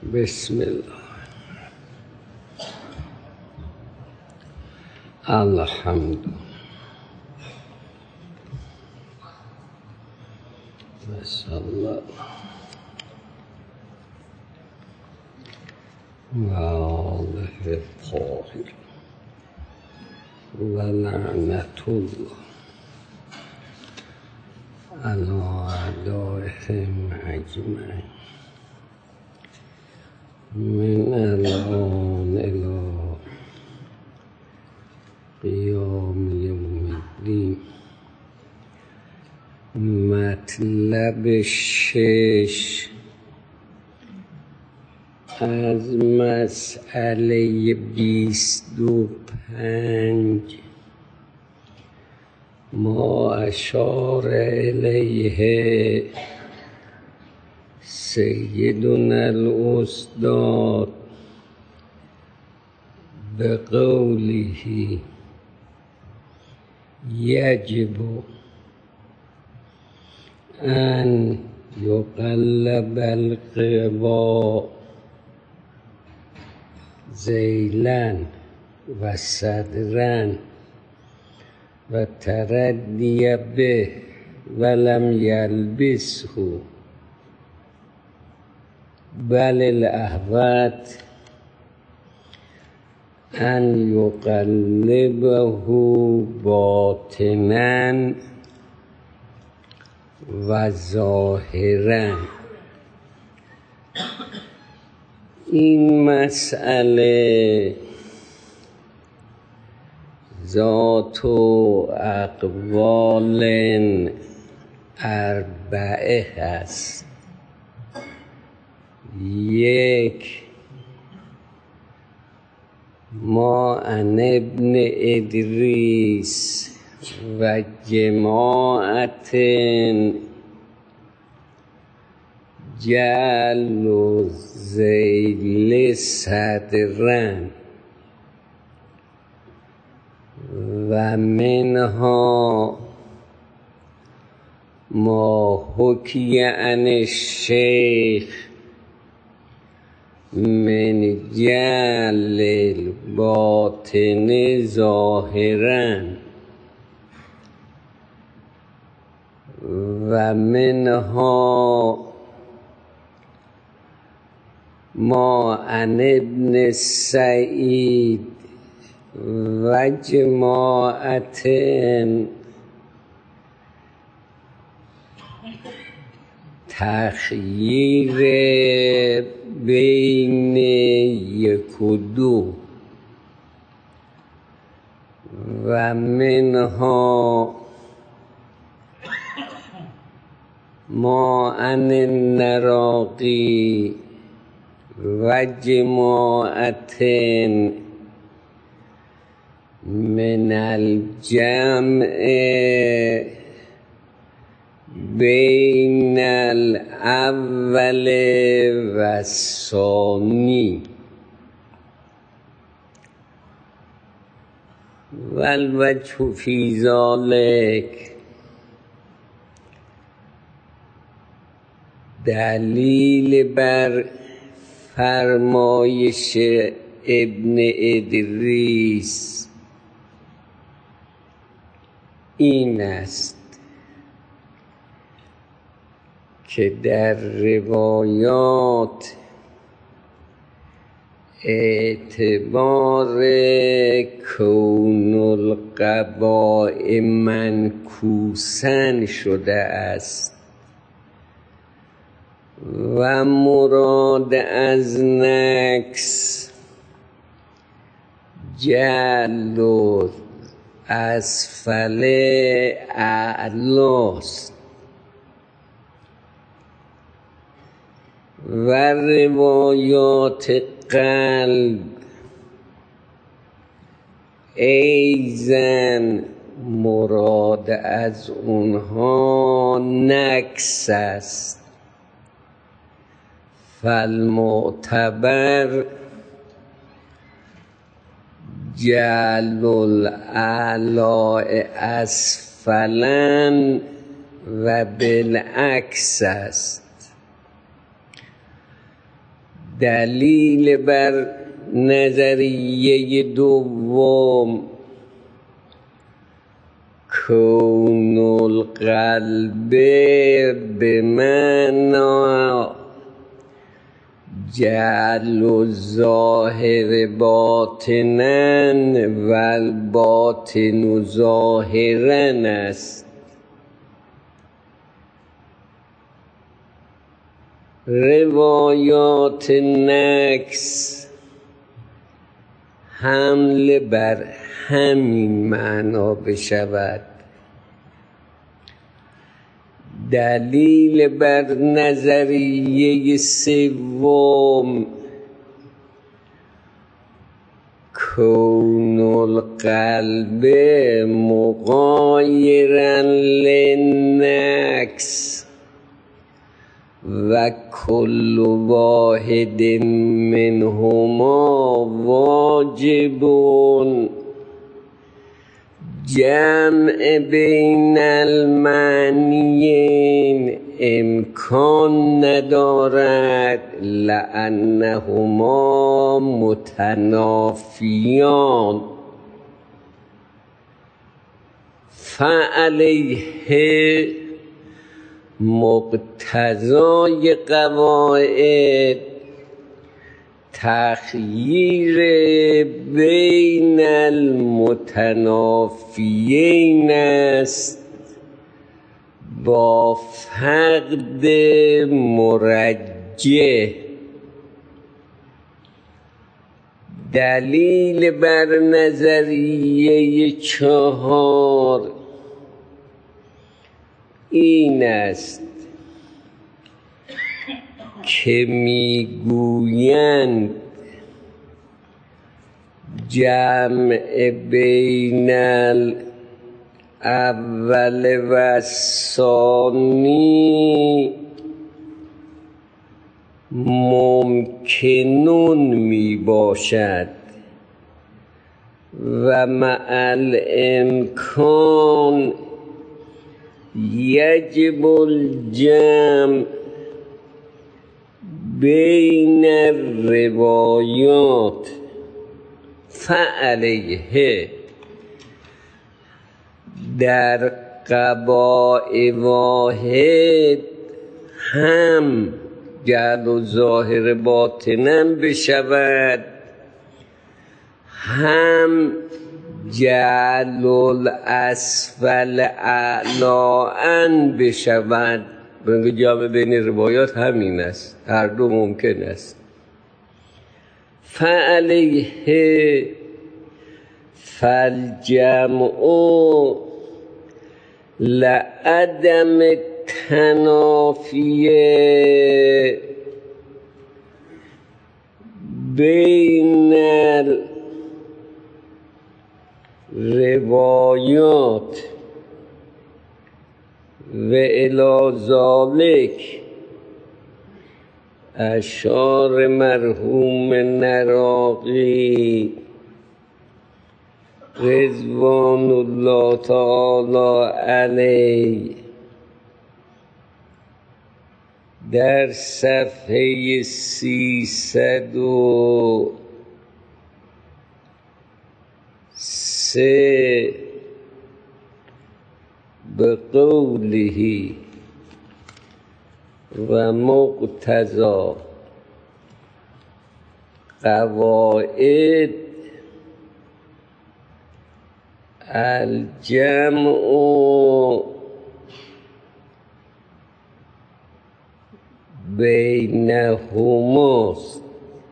بسم الله. الحمد لله و آله الطاهرین و لعنت الله علی اعدائهم اجمعین من الآن الی قیام یوم الدین. مطلب 6 از مسئله 25 ما اشار الیه سیدنا الاستاد بقوله یجب ان یقلب القوا ذیلا و صدرا و تردی به ولم یلبسه بل الاحوط ان یقلبه باطنا و ظاهرا. این مسئله ذات و اقوال اربعه هست. 1 ما عن ابن ادریس و جماعت جعل ذیل صدرا و منها ما حکی عن الشیخ من جعل الباطن ظاهرا و منها ما عن ابن سعید و جماعت تخییر بین 1 و 2 و منها ما عن النراقی و جماعت من الجمع بین الاول و الثانی و الوجه فی ذلک دلیل بر فرمایش ابن ادریس این است که در روایات اعتبار کون القباء منکوسا شده است و مراد از نکس جعل اسفل اعلاست و روایات قلب ایزن مراد از اونها نکس است. فالمعتبر جعل الاعلاء اسفلا و بالعکس است. دلیل بر نظریه دوم کون القلب به معنا جعل الظاهر باطنا و الباطن ظاهرا است. روایات نکس حمله بر همین معنا بشود. دلیل بر نظریه سوم کون القلب مغایرا للنکس و کل واحد منهما واجب جمع بین المعنیین امکان ندارد لأنهما متنافیان. فعلیه مقتضای قواعد تخییر بین المتنافیین است با فقد مرجح. دلیل بر نظریه چهار این است که میگویند جمع بین الاول و الثانی ممکنون می باشد و مع الامکان یجب الجمع بین الروایات. فعلیه در قباء واحد هم جعل الظاهر باطنا بشود هم جعل الاسفل اعلاء بشود. برای جمع بین روایات همین است، هر دو ممکن است. فعلیه فالجمع لعدم التنافی بین الروایات و الی ذلک اشار مرحوم نراقی رضوان الله تعالی علیه در صفحه 303 به قوله و مقتضا قواعد الجمع بینهماست.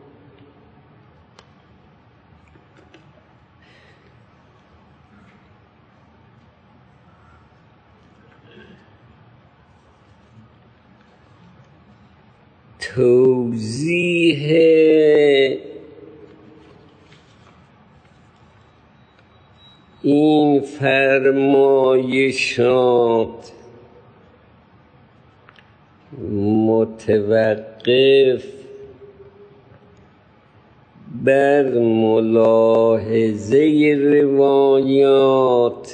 توضیح این فرمایشات متوقف بر ملاحظه روایات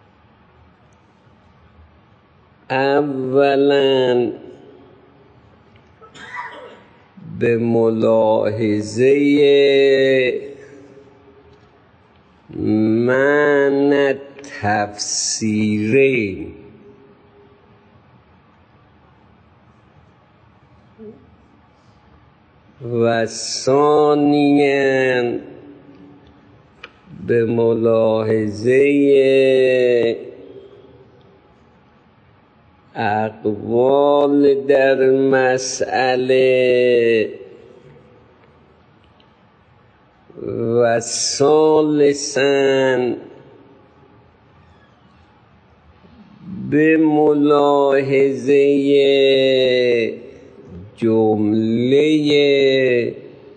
اولا به ملاحظه معنی تفسیرین و ثانیاً به ملاحظه اقوال در مسئله و ثالثاً به ملاحظه جمله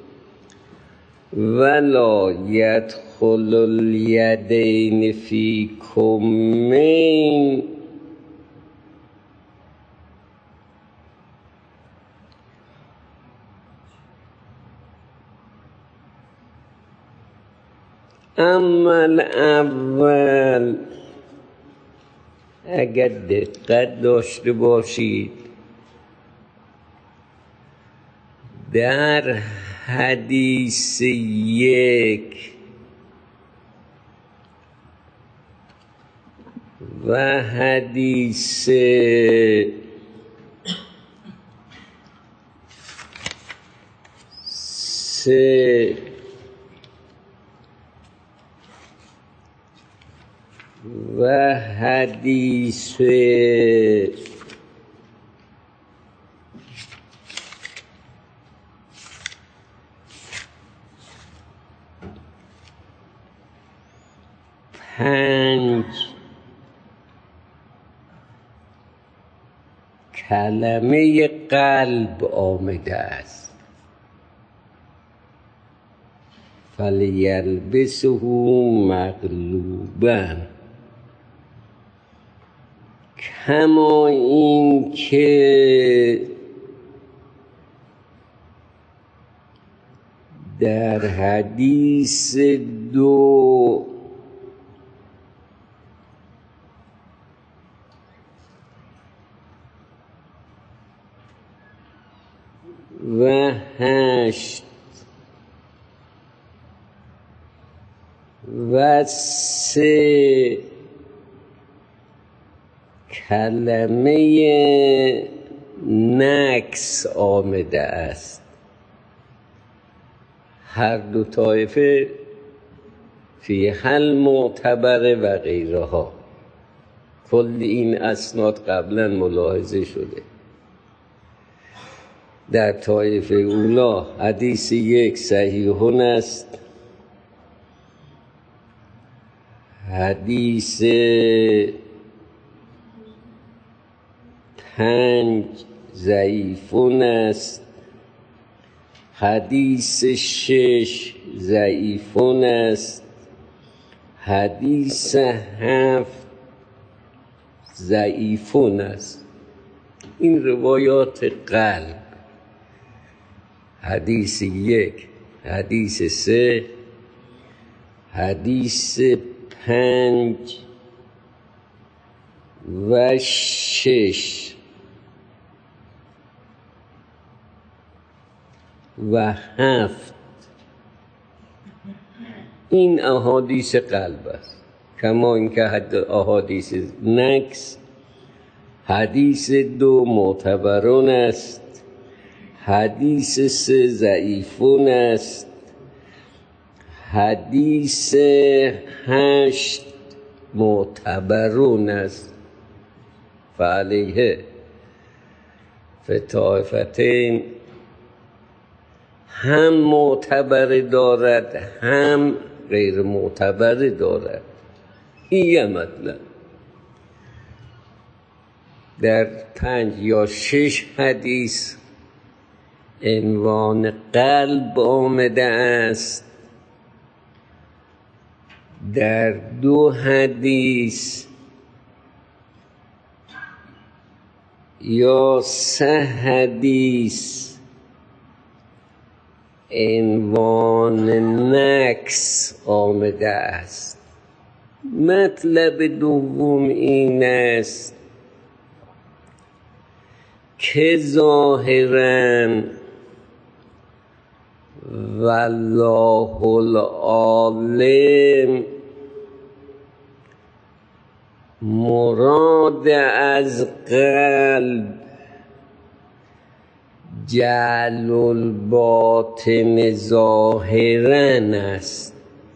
ولا یدخل الیدین فی کمین اما الاول اگر دقت داشته باشید در حدیث 1 و حدیث 3 و حدیث 5 کلمه قلب آمده است. فلیلبسه مقلوبا، کما این که در حدیث 2 و 8 و 3 کلمه نکس آمده است. هر دو طایفه فی حل معتبره و غیرها. کل این اسناد قبلا ملاحظه شده. در طایفه اولا حدیث 1 صحیحون است، حدیث 5 ضعیفون است، حدیث 6 ضعیفون است، حدیث 7 ضعیفون است. این روایات قلب، حدیث 1، حدیث 3، حدیث 5 و 6 و 7 این احادیث قلب است. کما اینکه احادیث نکس حدیث 2 معتبرون است، حدیث 3 ضعیفون است، حدیث 8 معتبرون است. فعلیه فی طایفتین هم معتبر دارد هم غیر معتبر دارد. این یه مطلب. در 5 یا 6 حدیث عنوان قلب آمده است، در 2 حدیث یا 3 حدیث عنوان نکس آمده است. مطلب دوم این است که ظاهراً والله العالم مراد از قلب جعل الباطن ظاهرا است،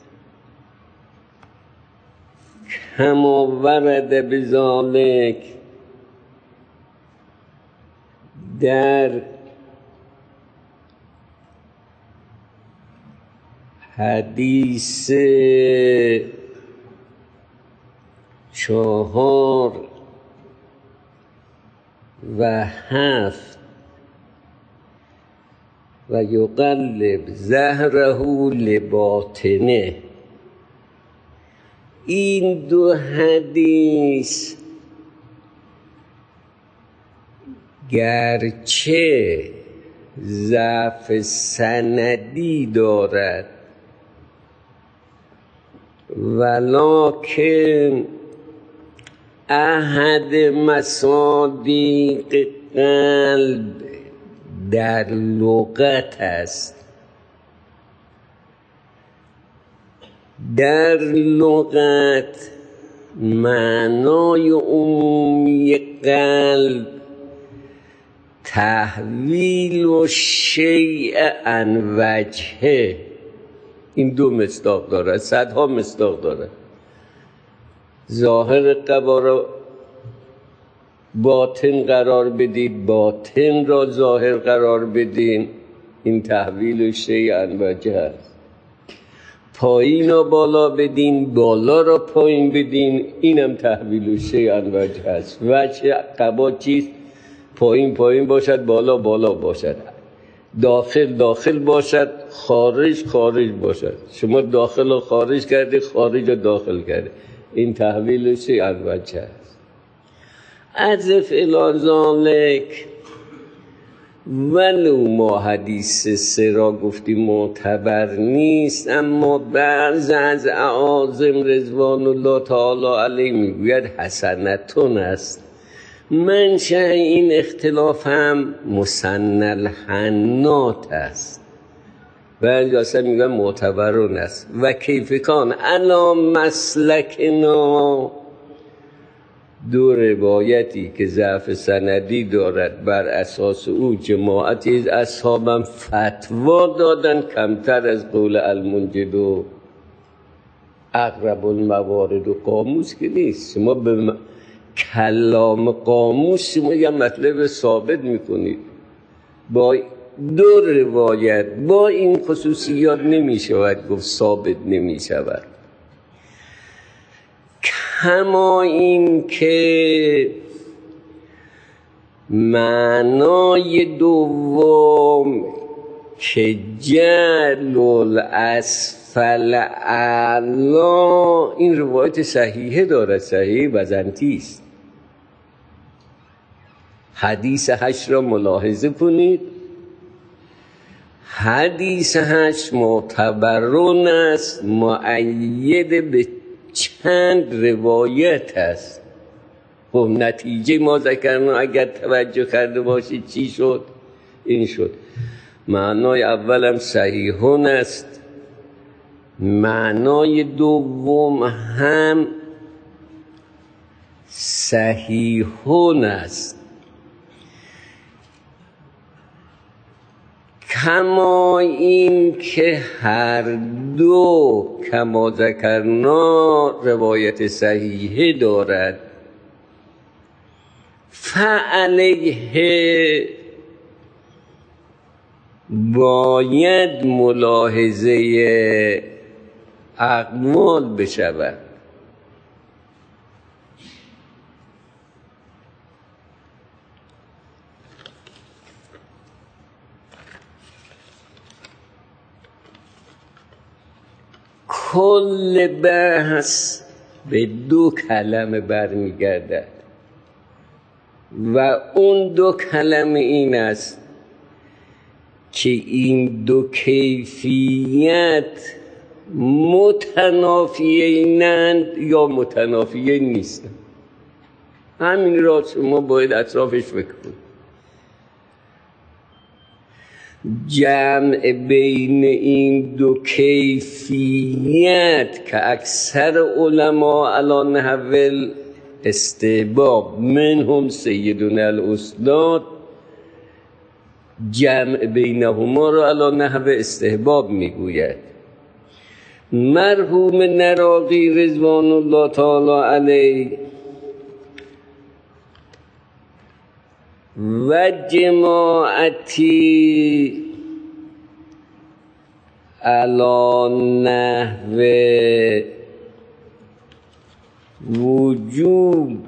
کما ورد بذالک در حدیث 4 و 7 و یقلب ظهره لباطنه. این دو حدیث گرچه ضعف سندی دارد ولکن احد مصادیق قلب در لغت است. در لغت معنای عمومی قلب تحویل الشیء عن وجهه. این دو مصداق داره، صدها مصداق داره. ظاهر قبا را باطن قرار بدید، باطن را ظاهر قرار بدین، این تحویل الشیء عن وجهه است. پایین را بالا بدین، بالا را پایین بدین، اینم تحویل الشیء عن وجهه است. وجه قبا چیست؟ پایین پایین باشد، بالا بالا باشد، داخل داخل باشد، خارج خارج باشد. شما داخل و خارج کرده، خارج و داخل کرده، این تحویل الشیء عن وجهه است. عزف الی ذالک ولو ما حدیث 3 را گفتیم معتبر نیست، اما بعض از اعاظم رضوان الله تعالی علیه میگوید حسنتون است. منشأ این اختلاف هم مسن الحنات است. بعضی اصلا میگن معتبرون است. و کیف کان علی مسلکنا، دو روایتی که ضعف سندی دارد، بر اساس او جماعتی از اصحابم فتوا دادن کمتر از قول المنجد و اقرب الموارد و قاموس که نیست. شما به کلام قاموس شما یه مطلب ثابت میکنید، با دو روایت با این خصوصیات نمیشود گفت ثابت نمیشود. کما این که معنای دوم که جعل الاسفل اعلا، این روایت صحیحه دارد، صحیح بزنتی است. حدیث 8 را ملاحظه کنید. حدیث 8 معتبرون است، مؤید به چند روایت است. خب نتیجه ما ذکرنا اگر توجه کرده باشید چی شد؟ این شد. معنای اولم صحیحون است، معنای دوم هم صحیحون است. کما این که هر دو کما ذکرنا روایت صحیحه دارد، فعلیه باید ملاحظه اقوال بشود. کل بحث به 2 کلمه برمیگردد و اون 2 کلمه این است که این 2 کیفیت متنافیینند یا متنافیین نیستند. همین را شما باید اطرافش فکر کنید. جمع بین این دو کیفیت که اکثر علما علی نحو استحباب منهم سیدنا الاستاد جمع بینهما را علی نحو استحباب میگوید. مرحوم نراقی رضوان الله تعالی علیه و جماعتی علی نحو وجوب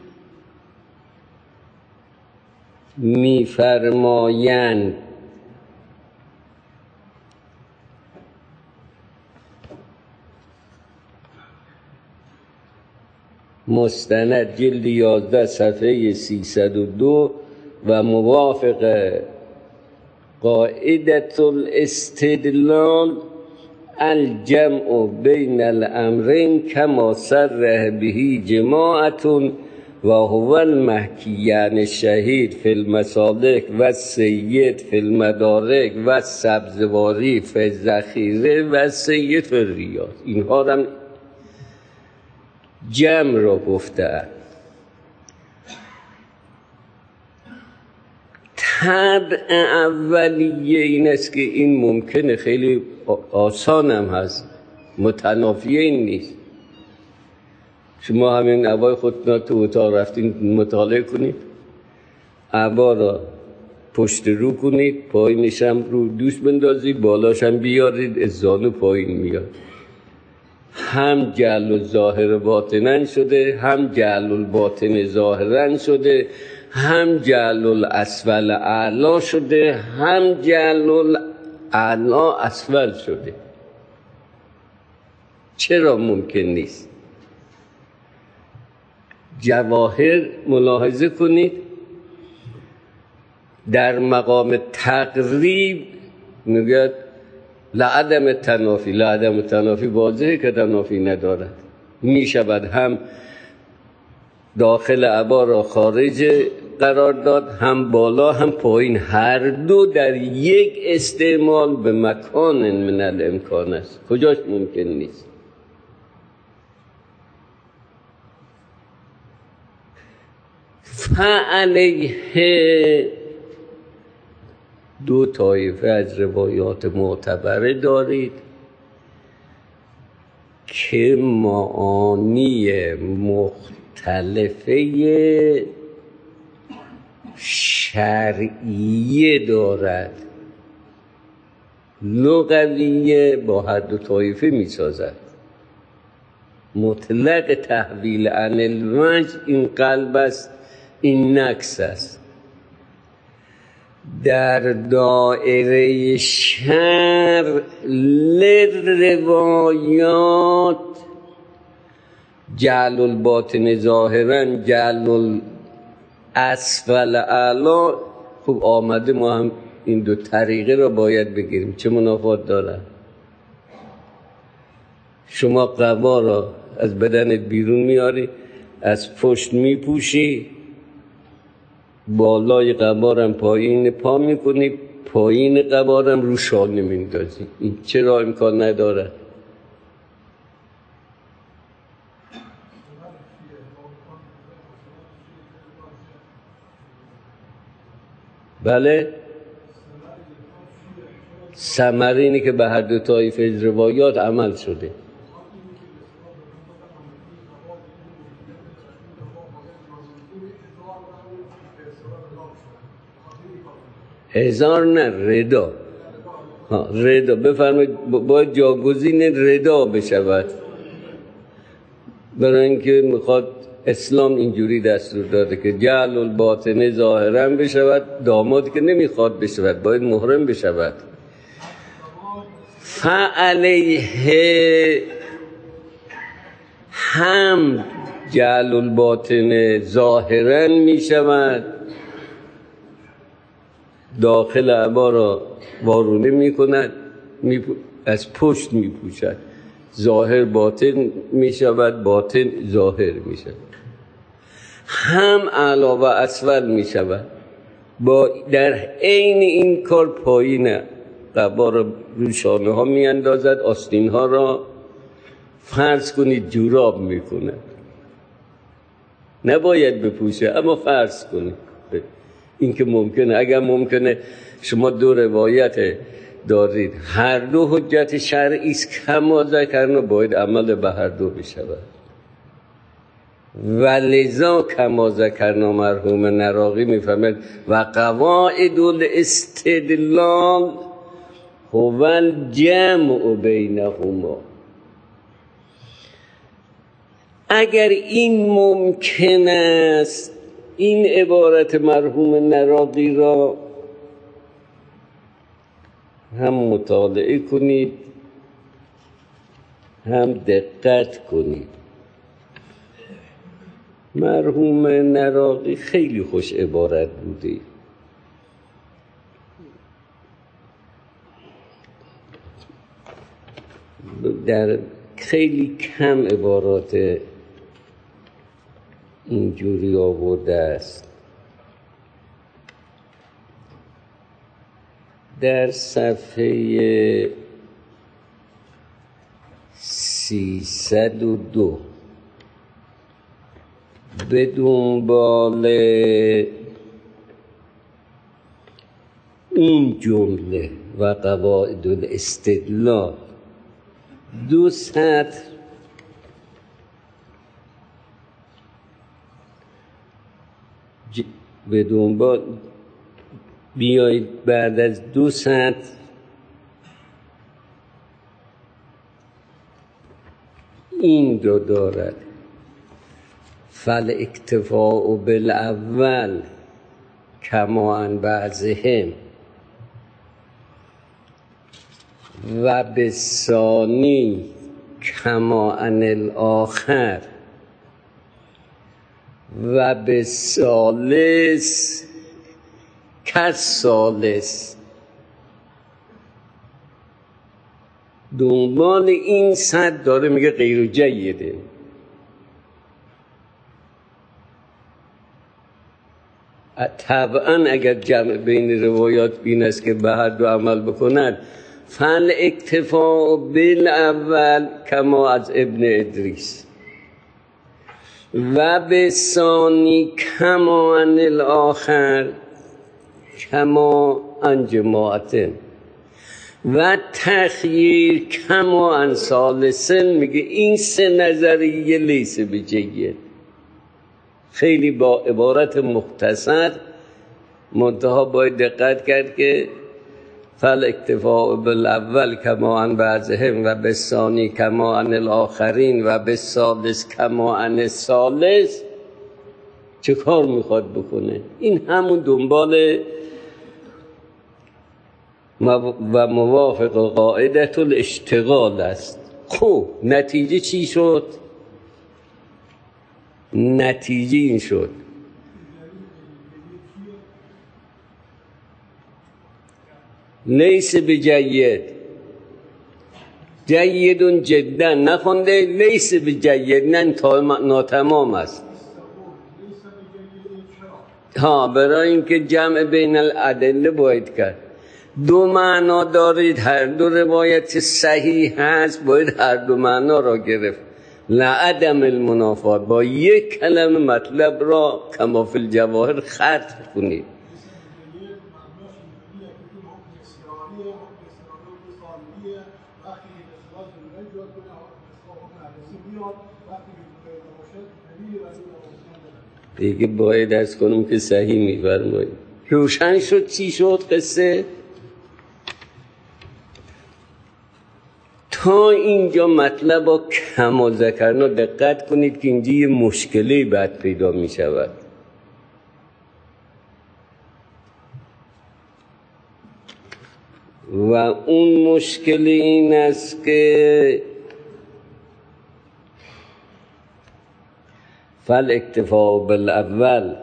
می‌فرمایند مستند جلد 11 صفحه 302 و موافق قاعدة الاستدلال الجمع بین الامرین کما صرح به جماعة و هو المحکی عن الشهید فی المصادق و السید فی المدارک و السبزواری فی الذخیره و السید فی الریاض. اینها را جمع را گفته. طبع اولیه این است که این ممکنه خیلی آسان هم هست، متنافی این نیست. شما همین عبای خودتون تو اتاق رفتین مطالعه کنید، عبا را پشت رو کنید، پایینش هم رو دوش بندازید، بالاش هم بیارید، از زانو پایین میاد. هم جعل الظاهر باطنن شده، هم جعل الباطن ظاهرن شده، هم جعل الاسفل اعلا شده، هم جعل الاعلا اسفل شده. چرا ممکن نیست؟ جواهر ملاحظه کنید در مقام تقریب میگه لعدم تنافی، لعدم تنافی واضحه که تنافی ندارد. می شود هم داخل عبا را خارج قرار داد، هم بالا هم پایین، هر دو در یک استعمال به مکان من الامکان است. کجاش ممکن نیست؟ فعلیه دو طایفه از روایات معتبره دارید که معانی مختلفه شرعیه دارد، لغویه با هر دو طایفه می سازد. مطلق تحویل عن الوجه این قلب است، این نکس است. در دائره شرع لروایات جعل الباطن ظاهرا جعل الاسفل اعلا خوب آمده. ما هم این دو طریقه را باید بگیریم. چه منافات دارد؟ شما قبا را از بدنت بیرون میاری، از پشت میپوشی، بالای قبارم پایین پا میکنی، پایین قبارم رو شانه میندازی. این چرا امکان نداره؟ بله، ثمره اینه که به هر دو طایفه از روایات عمل شده. هزار نه، ردا. ردا بفرمایید، باید جاگزین ردا بشود، برای اینکه میخواد اسلام اینجوری دستور داده که جعل الباطن ظاهرا بشود. دامادی که نمیخواد بشود باید محرم بشود. فعلیه هم جعل الباطن ظاهرا میشود، داخل عبا را وارونه میکند، از پشت میپوشد. ظاهر باطن میشود، باطن ظاهر میشود. هم اعلی و اسفل میشود. با در عین این کار پایین قبا را روی شانه ها می اندازد، آستین ها را فرض کنید جوراب میکنه، نباید بپوشه اما فرض کنید. این که ممکنه، اگر ممکنه شما دو روایت دارید هر دو حجت شرعی است، کما ذکرنا باید عمل به هر دو بشود. و لذا کما ذکرنا مرحوم نراقی میفهمد و قواعد الاستدلال هو الجمع بینهما. اگر این ممکن است این عبارت مرحوم نراقی را هم مطالعه کنید هم دقت کنید. مرحوم نراقی خیلی خوش عبارت بوده، در خیلی کم عبارات اینجوری آورده است. در صفحه 302 به دنبال اون جمله و قواعد الاستدلال 2 سطر به دنبال بیایید، بعد از 2 سطر این رو دارد: فالاکتفاء بالاول کما عن بعضهم و بالثانی کما عن الاخر و بالثالث کالثالث. دنبال این صد داره میگه غیر جیده. طبعا اگر جمع بین روایات این است که به هر دو عمل بکند، فل اکتفاء بالاول کما از ابن ادریس و به ثانی کما عن الاخر کما عن جماعتن و تخییر کما عن ثالثن. میگه این 3 نظریه لیس بجید. خیلی با عبارت مختصر، منتها باید دقت کرد که فالاکتفاء بالاول کما عن بعضهم و بالثانی کما عن الاخرین و بالثالث کما عن الثالث چه کار میخواد بکنه؟ این همون دنبال و موافق قاعدت الاشتغال است. خب نتیجه چی شد؟ نتیجه این شد لیس بجید، جیدون جدا نخونده، لیس بجید ناتمام است. ها، برای اینکه جمع بین الادله باید کرد. 2 معنا دارید، هر 2 روایت صحیح هست، باید هر 2 معنا را گرفت. لعدم المنافات، با یک کلمه مطلب را کما فی الجواهر ختم کنید. دیگه باید از کنم که صحیح میفرمایید. روشن شد چی شد قصه؟ تا اینجا مطلب با کما ذکرنا دقت کنید که اینجا یه مشکلی بعد پیدا می شود. و اون مشکل این است که فالاکتفاء بالاول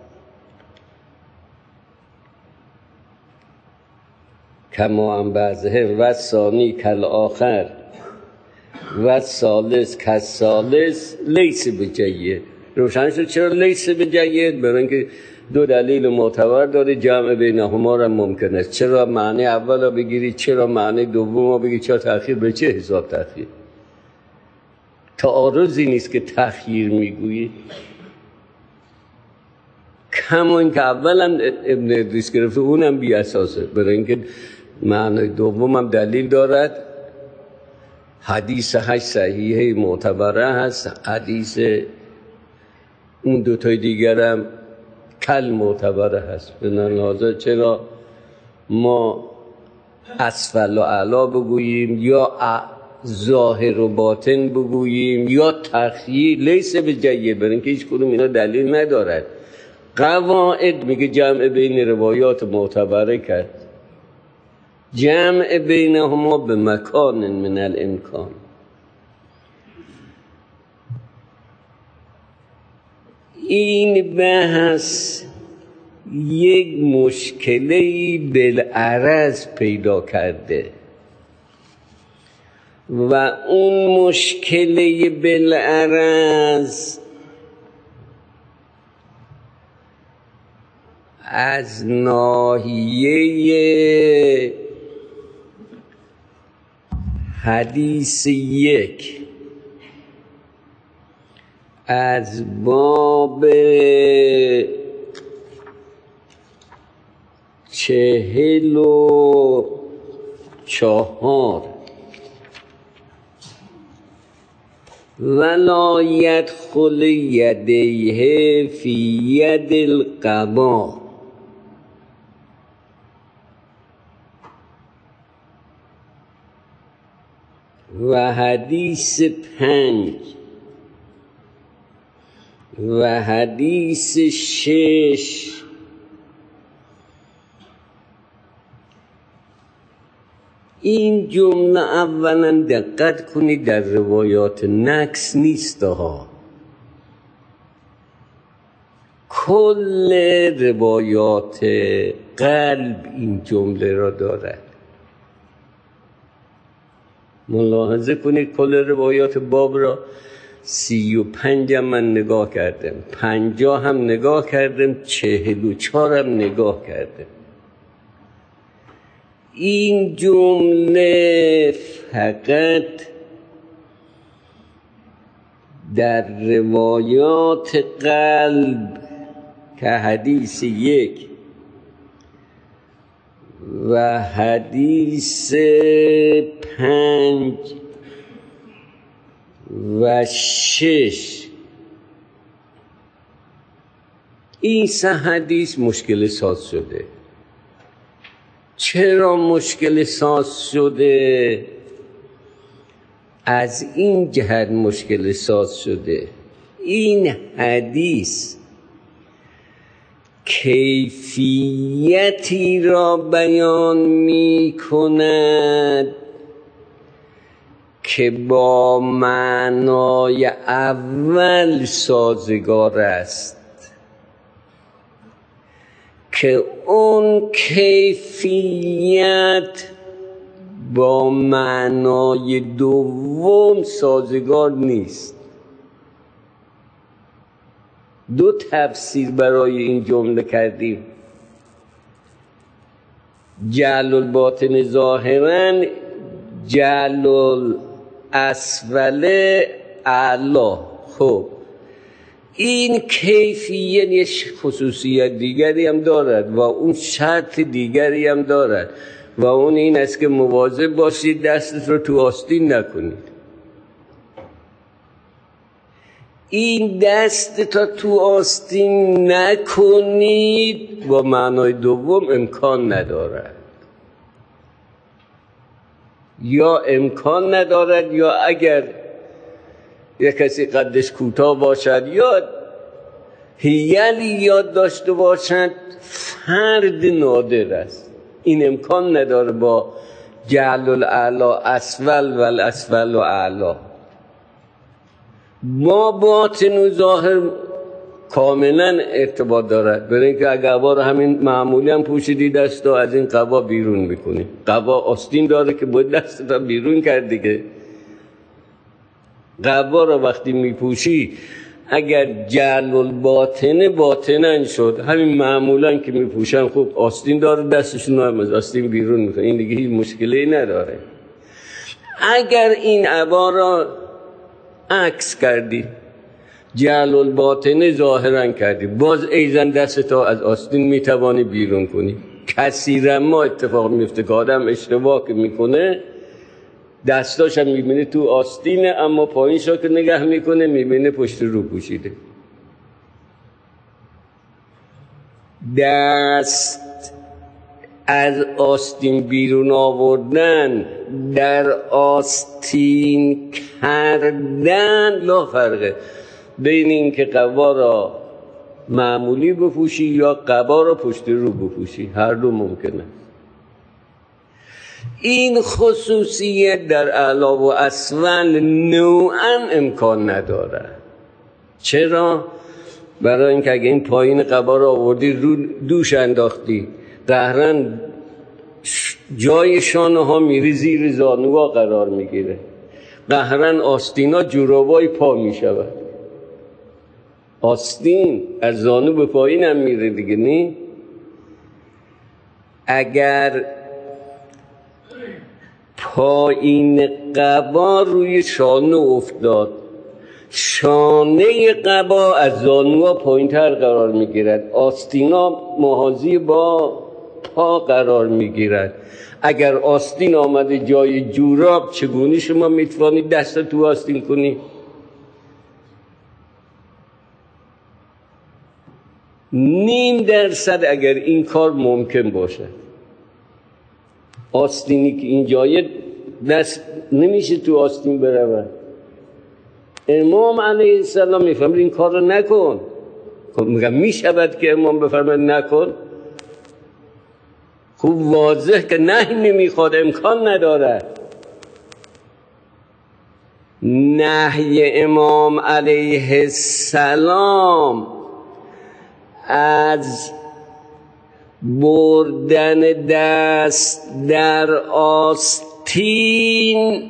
کما عن بعضهم و ثانی کالآخر و ثالث کالثالث لیس بجید. روشن شد چرا لیس بجید؟ برای اینکه دو دلیل معتبر داره، جمع بینهما را ممکن است. چرا معنی اول را بگیری، چرا معنی دوم را بگیری، چرا تأخیر، به چه حساب تأخیر؟ تعارضی نیست که تأخیر میگویی. کما که اولا ابن ادریس گرفته اونم بی اساسه، برای اینکه معنی دوم هم دلیل دارد. حدیث 8 صحیحه معتبره هست، حدیث اون دوتای دیگرم کل معتبره هست. بنابراین چرا ما اسفل و اعلا بگوییم یا ظاهر و باطن بگوییم یا تخییر، لیس به جید، برای اینکه هیچ کدوم اینا دلیل ندارد. قواعد میگه جمع بین روایات معتبره کرد، جمع بینهما به مکان من الامکان. این بحث یک مشکلی بالعرض پیدا کرده و اون مشکلی بالعرض از ناحیه حدیث 1 از باب 44 ولا يدخل يديه في يد القضاء و حدیث 5 و حدیث 6 این جمله اولا دقت کنید در روایات نقص نیست ها، کل روایات قلب این جمله را دارد. ملاحظه کنید کل روایات باب را 35 هم من نگاه کردم، 50 هم نگاه کردم، 44 هم نگاه کردم. این جمله فقط در روایات قلب که حدیث 1 و حدیث 5 و 6 این 3 حدیث مشکل ساز شده. چرا مشکل ساز شده؟ از این جهت مشکل ساز شده، این حدیث کیفیتی را بیان می کند که با معنای اول سازگار است، که اون کیفیت با معنای دوم سازگار نیست. دو تفسیر برای این جمله کردیم. جعل الباطن ظاهرا، جعل الاسفل اعلا. خب این کیفیت یه خصوصیت دیگری هم دارد و اون شرط دیگری هم دارد و اون این است که مواظب باشید دستت رو تو آستین نکنید. این دست تا تو آستین نکنید با معنای دوم امکان ندارد، یا امکان ندارد، یا اگر یک کسی قدش کوتاه باشد یا هیلی یاد داشته باشد فرد نادر است. این امکان نداره با جعل الاعلا اسفل و الاسفل و اعلا. با باطن و ظاهر کاملا ارتباط دارد، برای اینکه اگر قبا رو همین معمولی هم پوشیدی دست رو از این قبا بیرون میکنی، قبا آستین داره که باید دست رو بیرون کرد دیگه. قبا رو وقتی میپوشی اگر جعل الباطنه باطنن شد، همین معمولا که میپوشن خوب آستین داره دستشون هم از آستین بیرون میکنه، این دیگه هیچ مشکلی نداره. اگر این عبا را عکس کردی، جعل الباطنه ظاهرا کردی، باز ایزن دستتا از آستین میتوانی بیرون کنی. کثیرا ما اتفاق میفته که آدم اشتباه که میکنه دستاش هم میبینه تو آستینه، اما پایینشا که نگه میکنه میبینه پشت رو پوشیده. دست از آستین بیرون آوردن، در آستین کردن لا فرقه بین این که قبا را معمولی بپوشی یا قبا را پشت رو بپوشی، هر دو ممکنه. این خصوصیت در اعلی و اسفل نوعا امکان نداره. چرا؟ برای اینکه اگه این پایین قبا را آوردی رو دوش انداختی، قهرن جای شانه ها میری زیر زانوها قرار میگیره، قهرن آستینا جورابای پا میشود. آستین از زانو به پایین هم میره دیگه، نه؟ اگر پایین قبا روی شانه افتاد، شانه قبا از زانوها پایینتر قرار میگیرد، آستینا موازی با پا قرار میگیرد. اگر آستین آمده جای جوراب، چگونه شما میتوانید دست تو آستین کنی؟ نیم درصد اگر این کار ممکن باشه. آستینی که این جایه دست نمیشه تو آستین برود. امام علیه السلام میفهمد این کار رو نکن. میگم میشود که امام بفرماید نکن؟ خوب واضح که نهی نمیخواد، امکان نداره. نهی امام علیه السلام از بردن دست در آستین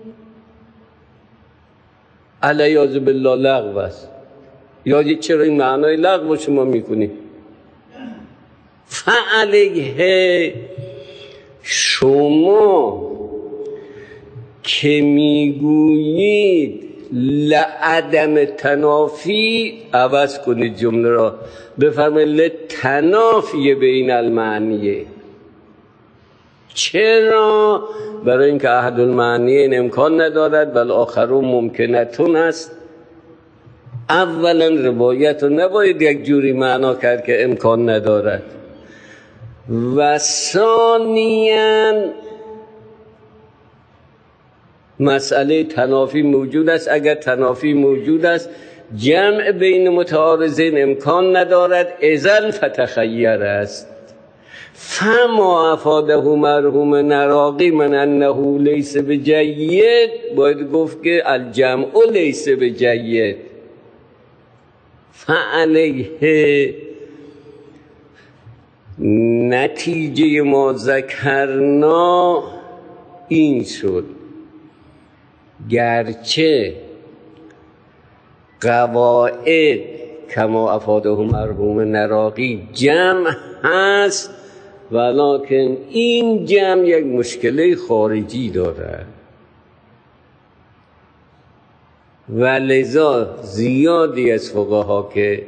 علیاذ بالله لغو است. یا چرا این معنای لغو شما میکنید؟ فعلیه شما که میگویید لعدم تنافی، عوض کنید جمله را، بفرمایید لتنافی بین المعنیه. چرا؟ برای اینکه احد المعنیین امکان ندارد بل آخرون ممکنتون است. اولا روایت رو نباید یک جوری معنا کرد که امکان ندارد، و ثانیاً مسئله تنافی موجود است. اگر تنافی موجود است، جمع بین متعارضین امکان ندارد، اذن فتخیر است. فما افاده مرحوم نراقی من انه لیس بجید، باید گفت که الجمع لیس بجید. فعلیه نتیجه ما ذکرنا این شد، گرچه قواعد کما افاده مرحوم نراقی جمع هست، ولکن این جمع یک مشکل خارجی داره و لذا زیادی از فقها که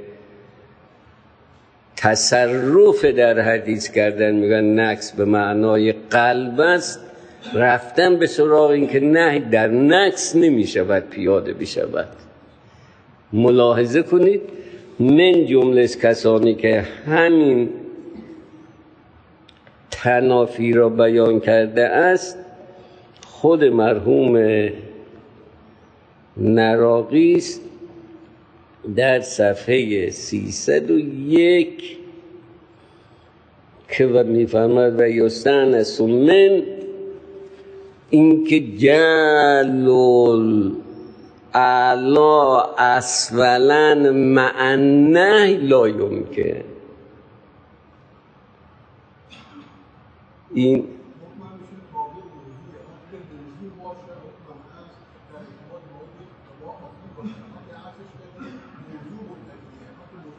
تصرف در حدیث کردن میگن نکس به معنای قلب است، رفتن به سراغ این که نه در نکس نمیشود پیاده بشود. ملاحظه کنید من جمله کسانی که همین تنافی را بیان کرده است خود مرحوم نراقی است. در صفحه 301 که میفرماد و یستأنس من اینکه جعل اعلا اسفلا مع النهی لا یمکن. این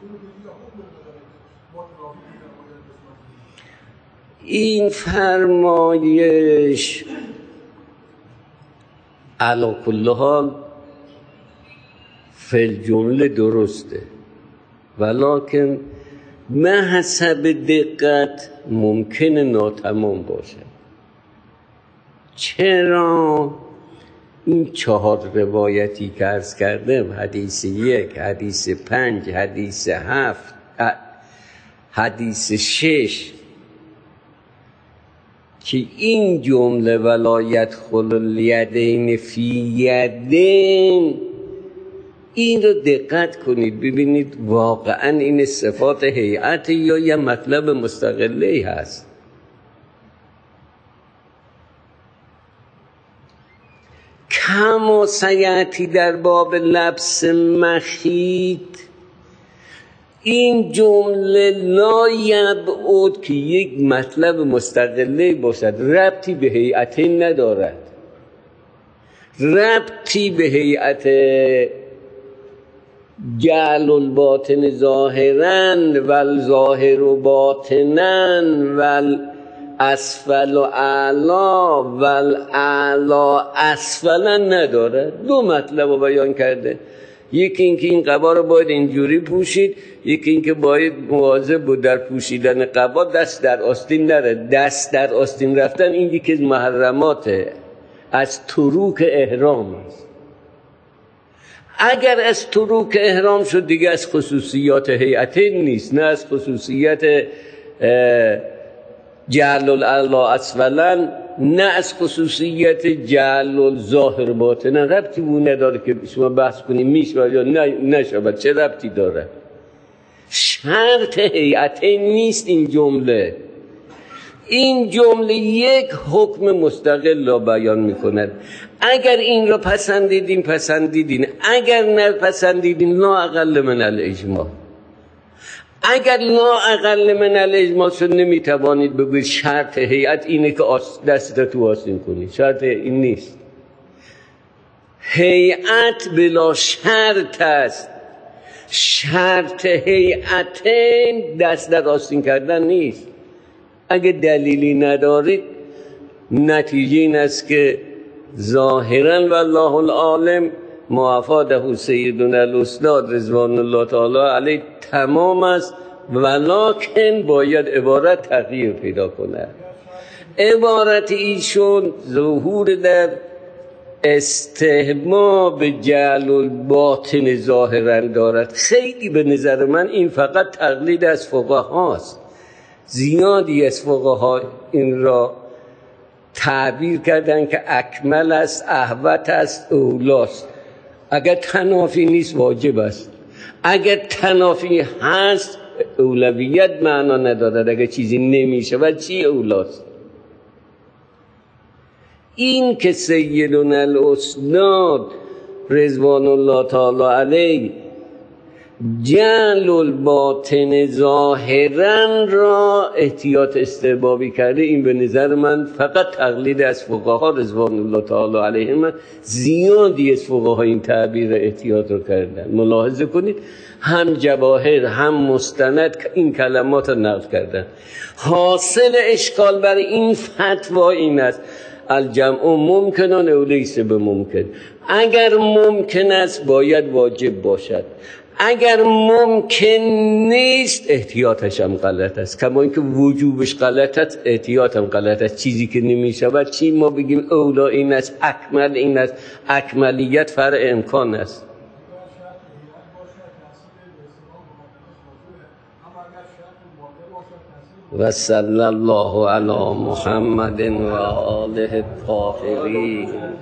این فرمایش علی کل حال فی الجمله درسته، ولکن به حسب دقت ممکنه ناتمام باشه. چرا؟ این 4 روایتی که عرض کردم، حدیث 1، حدیث 5، حدیث 7، حدیث 6، که این جمله ولایت خل الیدین فی یدین، این رو دقت کنید ببینید واقعا این صفات هیئت یا یه مطلب مستقلی هست. کما سیأتی در باب لبس مخیط، این جمله لا یبعد که یک مطلب مستقلی باشد، ربطی به هیئتین ندارد، ربطی به هیئت جعل الباطن ظاهرا والظاهر باطنا والاسفل اعلا والاعلا اسفلا نداره. 2 مطلب رو بیان کرده، یکی اینکه این قبا رو باید اینجوری پوشید، یکی اینکه باید مواظب بود در پوشیدن قبا دست در آستین نره. دست در آستین رفتن این یکی از محرماته، از تروک احرام است. اگر از تروک احرام شد دیگه از خصوصیات هیئتین نیست، نه از خصوصیت جعل الاعلا اسفلا، نه از خصوصیت جعل الظاهر باطنا. ربطی بود نداره که شما بحث کنیم میشه یا نشود، چه ربطی داره؟ شرط هیئتین نیست این جمله. این جمله یک حکم مستقل را بیان میکند. اگر این را پسندیدین، اگر نپسندیدین لا اقل من الاجماع. اگر لا اقل من الاجماع شد نمیتوانید بگوید شرط هیئت اینه که دست تو آستین کنید، شرط این نیست. هیئت بلا شرط است، شرط هیئتین دست در آستین کردن نیست. اگه دلیلی ندارید نتیجه این است که ظاهرا والله العالم ما افاده سیدنا الاستاد رضوان الله تعالی علیه تمام است، ولکن باید عبارت تغییر پیدا کنه. عبارت ایشون ظهور در استهمام به جعل الباطن ظاهرا دارد. خیلی به نظر من این فقط تقلید از فقهاست. زیادی از فقها این را تعبیر کردن که اکمل است، احوط است، اولاست. اگر تنافی نیست واجب است، اگر تنافی هست اولویت معنا ندارد. اگر چیزی نمیشه و چی اولاست؟ این که سیدنا الاستاد رضوان الله تعالی علیه جعل الباطن ظاهرا را احتیاط استحبابی کرده، این به نظر من فقط تقلید از فقها رضوان الله تعالی علیهم. زیادی از فقها این تعبیر احتیاط رو کردن. ملاحظه کنید هم جواهر هم مستند این کلمات رو نقل کردن. حاصل اشکال بر این فتوا این است الجمع ممکنان او لیس بممکن. اگر ممکن است باید واجب باشد، اگر ممکن نیست احتیاطش هم غلط است. کما اینکه وجوبش غلط است احتیاط هم غلط است. چیزی که نمیشود چی ما بگیم اولا این است، اکمل این است. اکملیت فرع امکان است. و صلی الله علی محمد و آله الطاهرین.